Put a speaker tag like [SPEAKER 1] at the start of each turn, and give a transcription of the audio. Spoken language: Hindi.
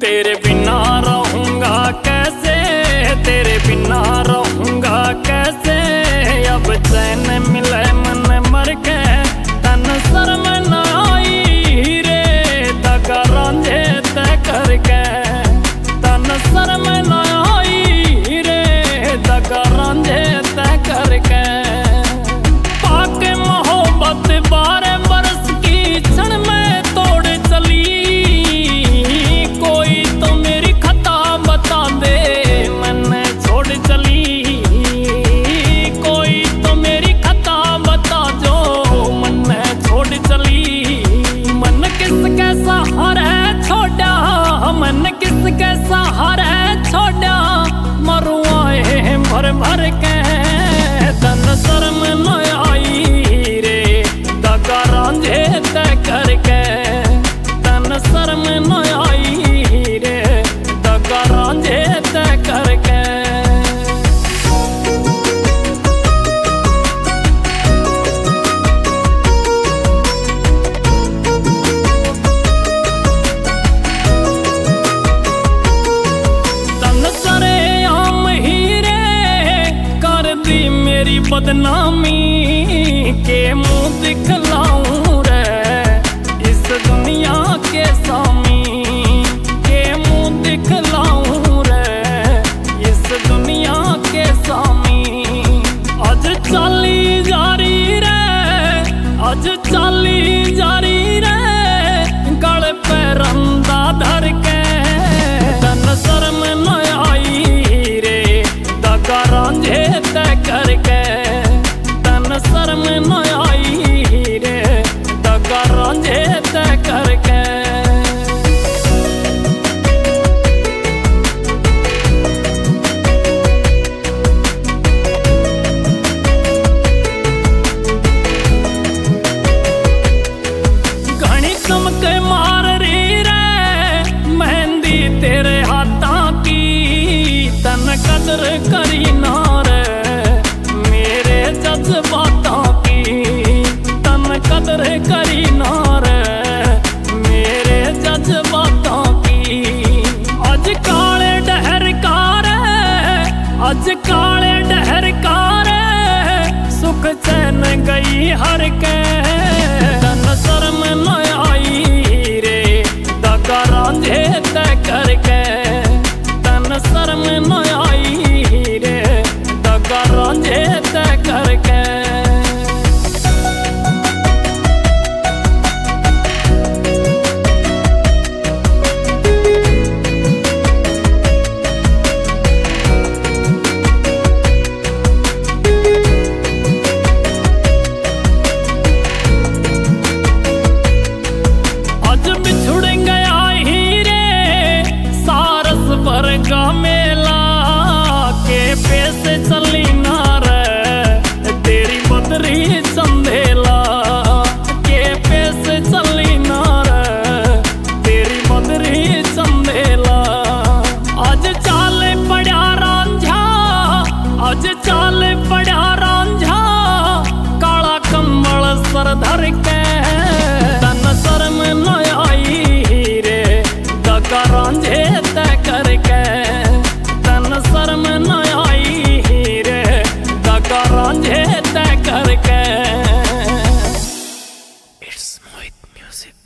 [SPEAKER 1] तेरे बिना रहूंगा कैसे, तेरे बिना रहूंगा कैसे। अब चैन मिले मन मर के तन शर्म न आई रे। दगा रांझे तय करके तन शर्म न आई रे। दगा रांझे तय करके पाके मोहब्बत 12 बरस की क्षण में तोड़ चली। कोई तो मेरी खता बता दे मैंने छोड़ चली। कोई तो मेरी खता बता जो मैंने छोड़ चली। मन किसके सहारे छोड़ा, मन किसके सहारे छोड़ा। मरुआए भर भर के तन शर्म न आई रे। दगा रांझे तय करके तन शर्म न आई रे। दगा रांझे तय करके मेरी बदनामी के मुंह दिखलाऊं रे। इस दुनिया के सामी के मुंह दिखलाऊं रे। इस दुनिया के सामी आज चाली जारी रे। आज चाली जारी रे। गल पे रंदा धर के तन शर्म न आई रे। दगा रांझे तय करके तन शर्म न आई रे। दगा रांझे तय करके घनी चमक मार रही रे मेहंदी तेरे हाथों की। तन कदर करी ना रे मेरे जज्बातों की। तन कदर करी ना रे मेरे जज्बातों की। आज काले डहर कार आज काले डहर कार सुख चैन गई हर के तन शर्म न आई रे। दगा रांझे तय करके तन शर्म न आई रे। दगा रांझे तय करके आज बिछुड़ गया ही रे सारस भर का मेला के पैसे चली ना रे। तेरी बदरी चंदेला के पैसे चली ना रे। तेरी बदरी चंदेला आज चाल पड़ा रांझा। आज चाल पड़ा रांझा काला कम्बल सर धर के तन शर्म न आई रे। दगा रांझे तय करके तन शर्म न आई रे। दगा रांझे तय करके। It's Mohit Music।